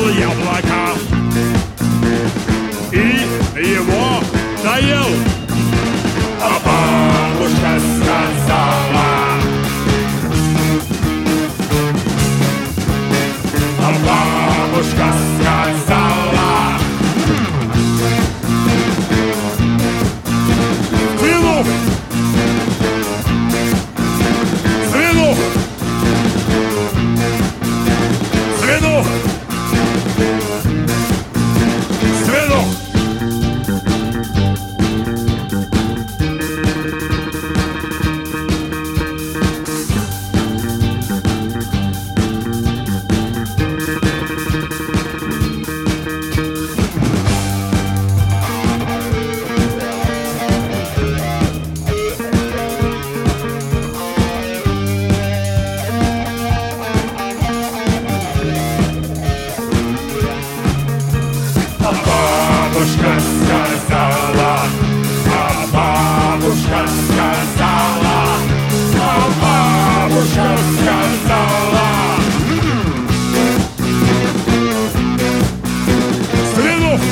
съел яблоко и его доел. А бабушка сказала, а бабушка сказала: свинух, свинух, свинух, свинух. Бабушка сказала, а бабушка сказала, а бабушка сказала: свинух,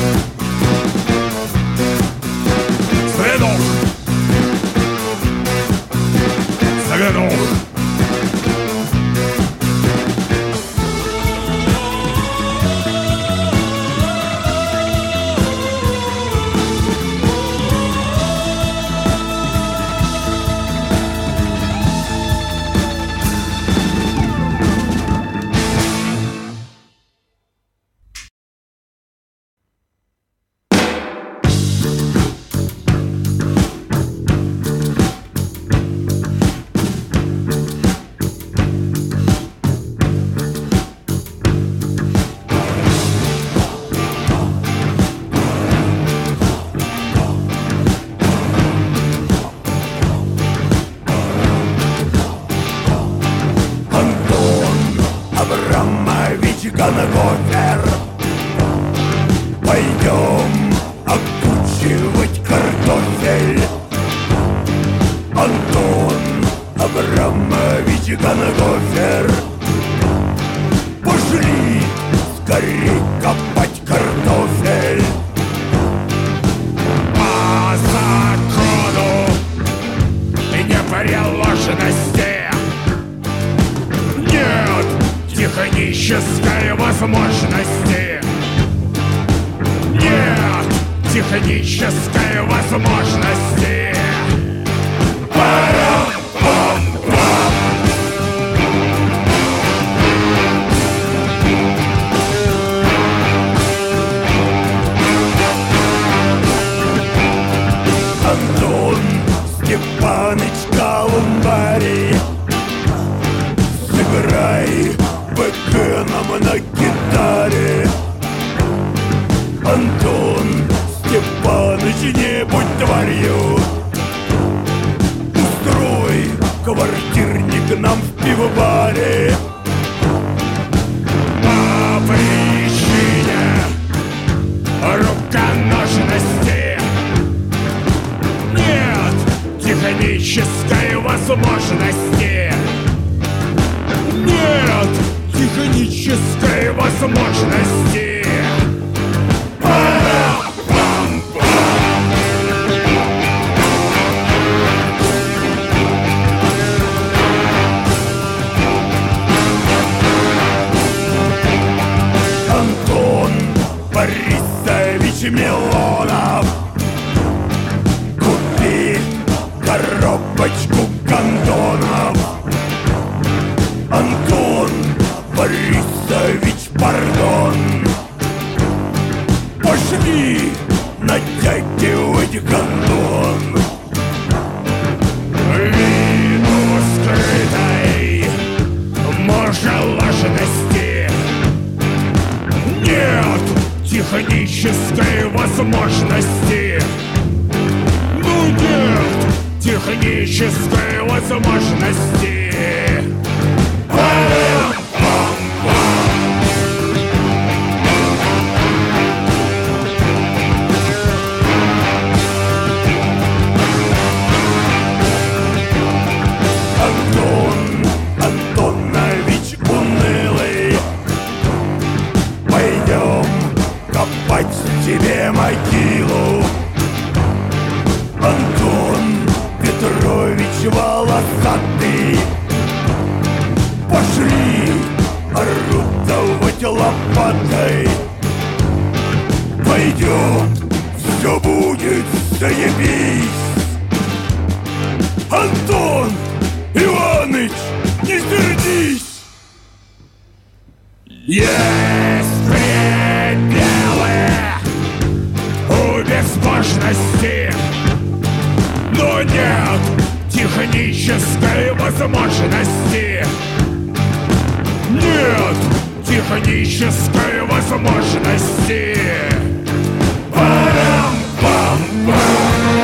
свинух, свинух. Ганновер, пойдем окучивать картофель. Антон Абрамович Ганновер, пошли скорей копать картофель. По закону непреложности нет технической возможности. Нет технической возможности. Парам-пам-пам. Антон Степаныч Колумбарий, сыграй ВК нам на гитаре. Антон Степаныч, не будь тварью, устрой квартирник нам в пивобаре. По причине руконожности нет технической возможности. Нет технической возможности. Антон Борисович Милонов, купи коробочку гондонов. Антон Борисович, пардон, пошли натягивать гондон. Ввиду скрытой мужеложности нет технической возможности. Ну нет технической возможности. Антон Антонович унылый, пойдем себе могилу. Антон Петрович волосатый, пошли орудовать лопатой. Пойдем, все будет заебись. Антон Иваныч, не сердись. Есть пределы у безбожности, но нет технической возможности. Нет технической возможности. Парам-пам-пам.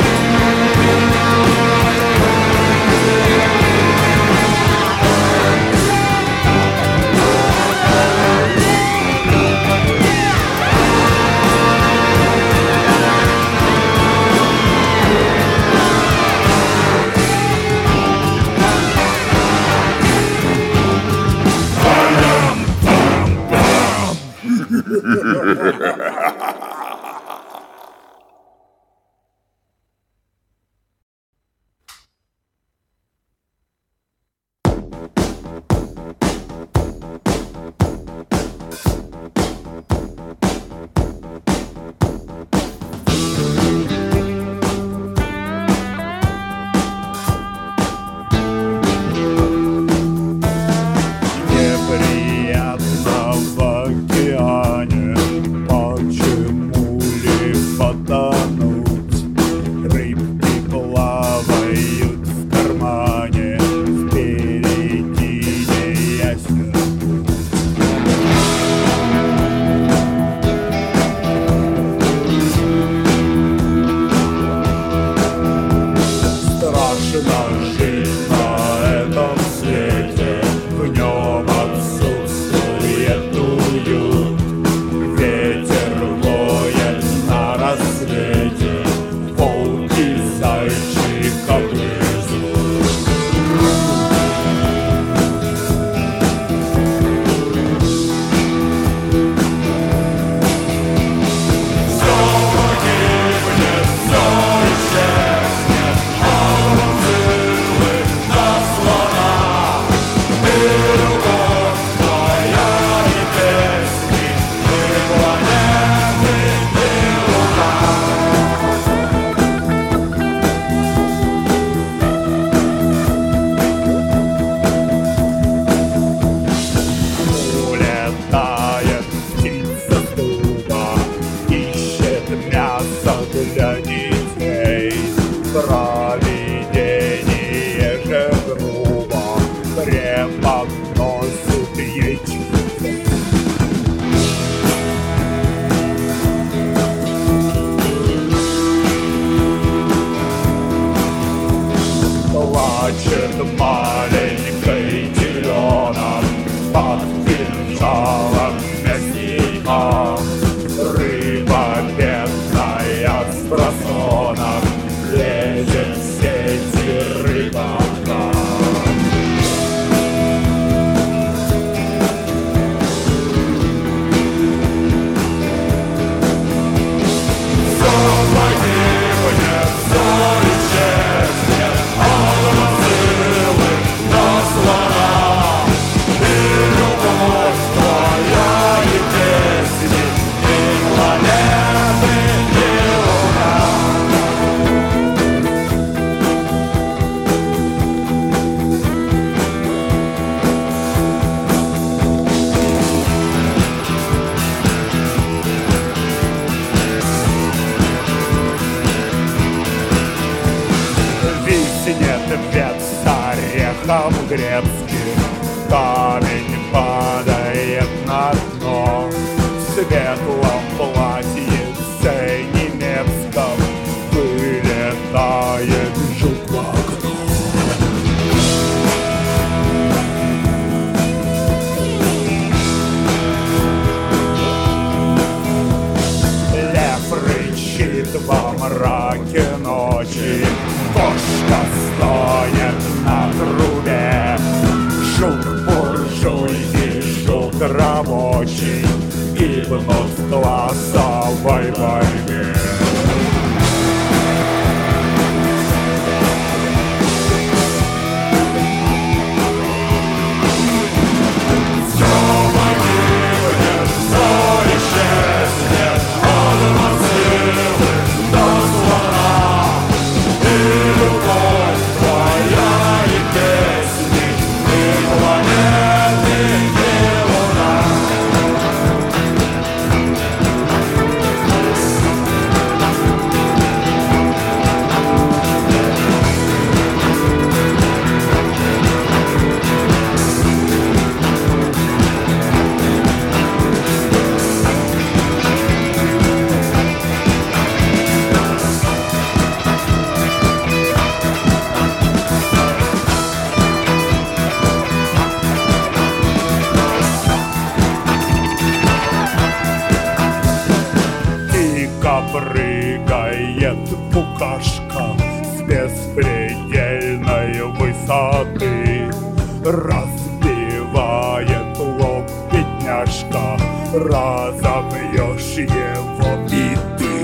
грецких камень падает на дно. В светлом платьице немецком вылетает жук в окно. Лев рычит во мраке ночи, кошка стоит на трубе. Жук буржуйский, жук рабочий, и вновь в классовой борьбе. Прыгает букашка с беспредельной высоты, разбивает лоб бедняжка, разобьешь его и ты.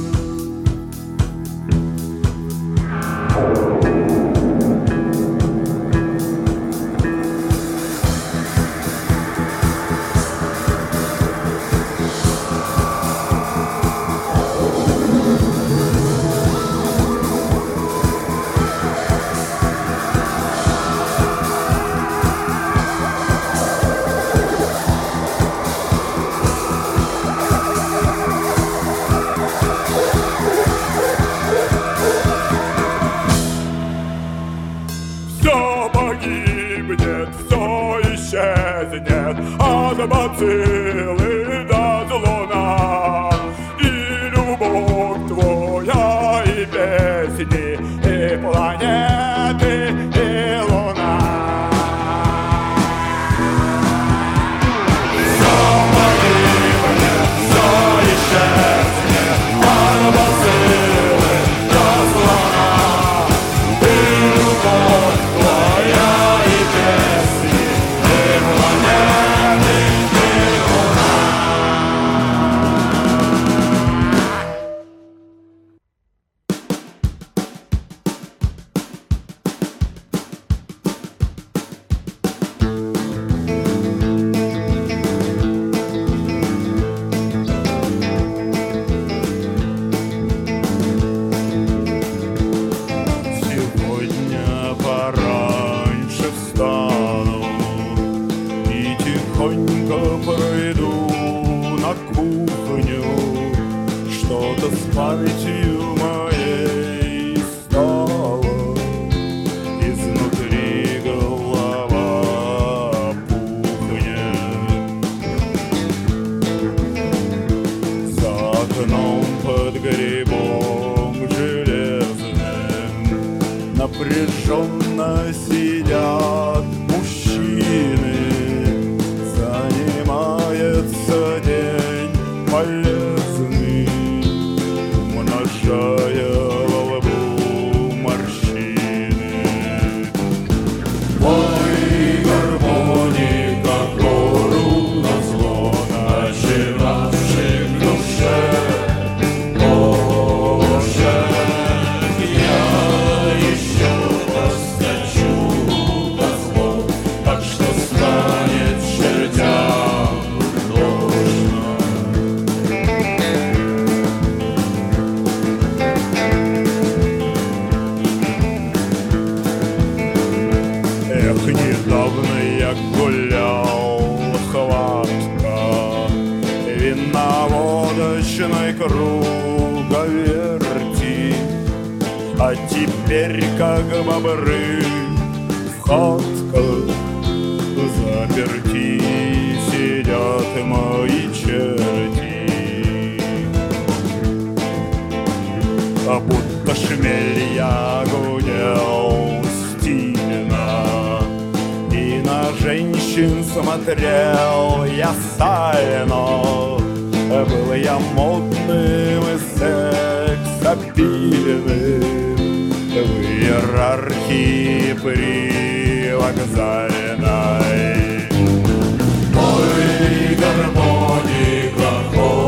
Все погибнет, все исчезнет, от бациллы до злуна. И любовь твоя, и песни, и планеты, и луна. Все погибнет, все исчезнет, от бациллы до злуна. И любовь пройду на кухню, что-то с памятью моей стало. Изнутри голова пухнет, за окном под грибом железным напряженно сидят мужчины. Занимается день полезный, умножая во лбу морщины. Ой, гармоника, гору назло начинавшей в душе. Боже, я еще раскачу козлом, так что станет чертям нужно. Эх, недавно я гулял, хватка вина водочной круговерти, а теперь, как бобры в хатках заперти, сидят мои черти. А будто шмель я гулял стильно, и на женщин смотрел я стально. Был я модным и сексапильным в иерархии привокзальной. Ой, гармоника,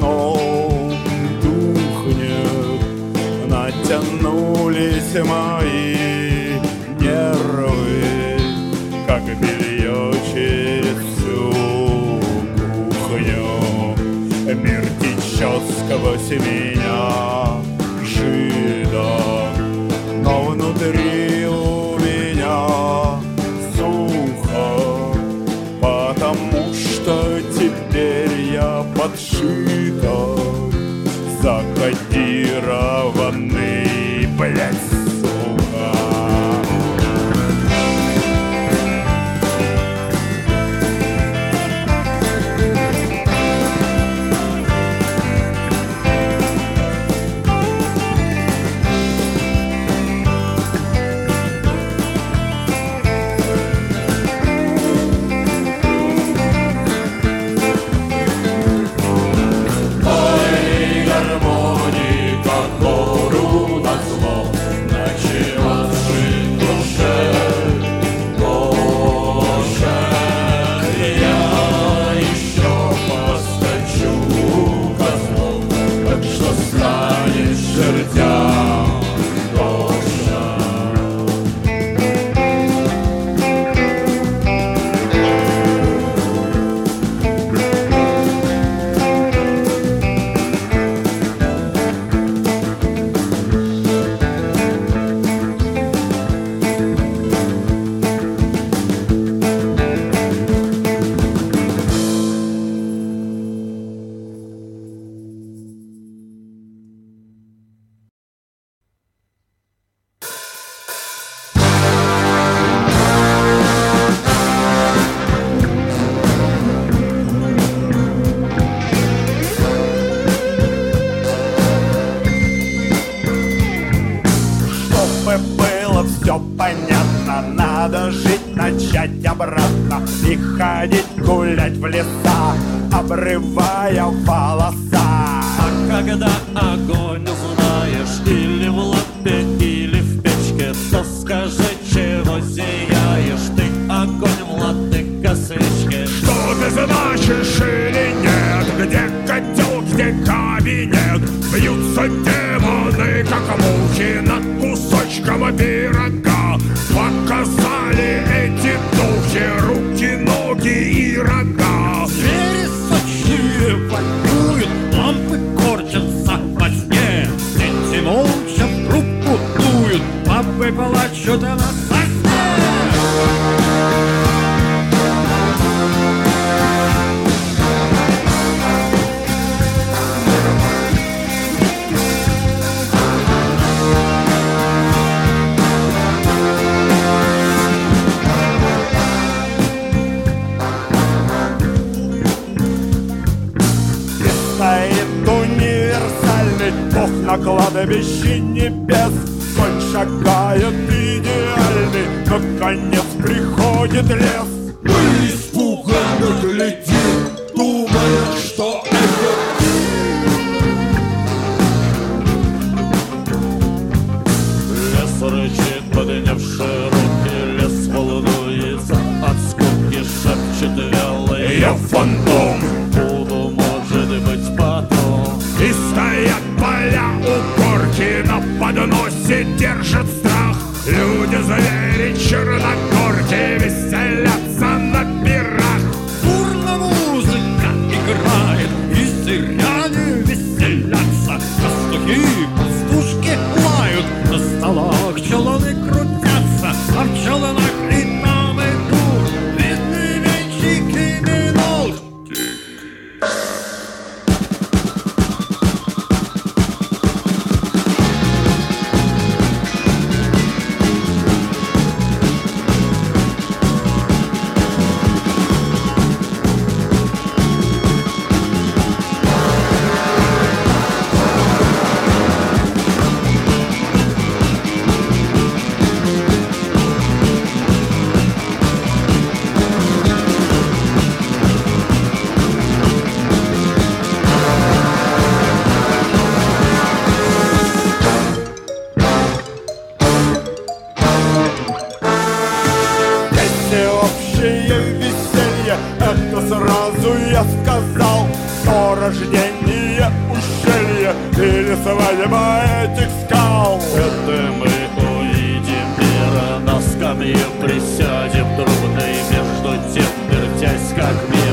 вином тухнет. Натянулись мои нервы, как белье через всю кухню. Мир течет сквозь меня жидом, но внутри у меня сухо, потому что теперь я подшита, закодированный, блядь, сука. Все понятно, надо жить, начать обратно и ходить гулять в леса, обрывая волоса. А когда огонь узнаешь или в лампе, или в печке, то скажи, чего зияешь ты, огонь, владыка свечки. Что ты значишь или нет? Где котел, где кабинет? Бьются демоны, как мухи, над кусочком пирога. Показали эти духи руки, ноги и рога. Звери сочные воюют, лампы корчатся во сне. Дети молча в трубку дуют, папы плачут на сосне. Бог на кладбище небес, конь шагает идеальный, наконец приходит лес. Мы испуганно глядим, думая, что это лес рычит, поднявший руки, лес волнуется от скуки, шепчет вялый: я фантом. Буду, может быть, потом. И стоят поля у горки, на подносе держат страх. Люди-звери, черногорки веселятся на пирах. Бурно музыка играет, и зыряне веселятся. Пастухи, пастушки лают, на столах пчелы крутятся, а в пчелынах и там, и тут видны венчики минут. или свадьба этих скал. Это мы увидим мира, на скамье присядем трудный, между тем вертясь как мир.